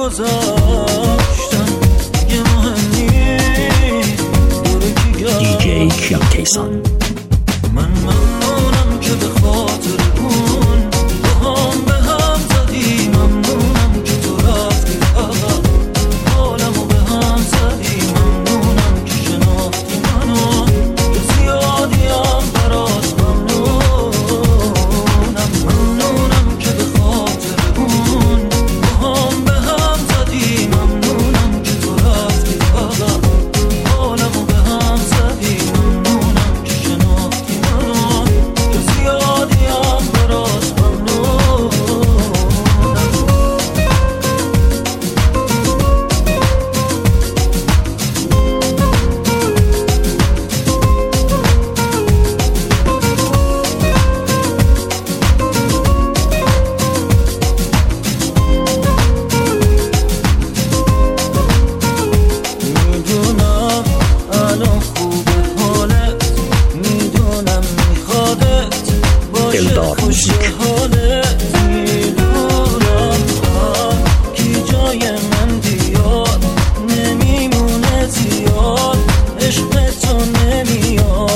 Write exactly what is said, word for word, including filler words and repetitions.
گذاشتم دیگه مهم نیست دوره کی گشت. دی جی کیان کیسان. من ممنونم که به خاطر اون با هم به هم زدی، ممنونم که تو رفتی فقط حالمو به هم زدی، ممنونم که شناختی منو که زیادیم برات ممنونم، ممنونم که به خاطر اون با هم به هم زدی، ممنونم که تو رفتی فقط حالمو به هم زدی، ممنونم که شناختی منو که زیادیم برات ممنونم. میدونم الان خوبه حالت، میدونم میخوادت باشه دلدار خوش موزیک. حالت، میدونم کی جای من بیاد نمیمونه زیاد، عشق تو نمیاد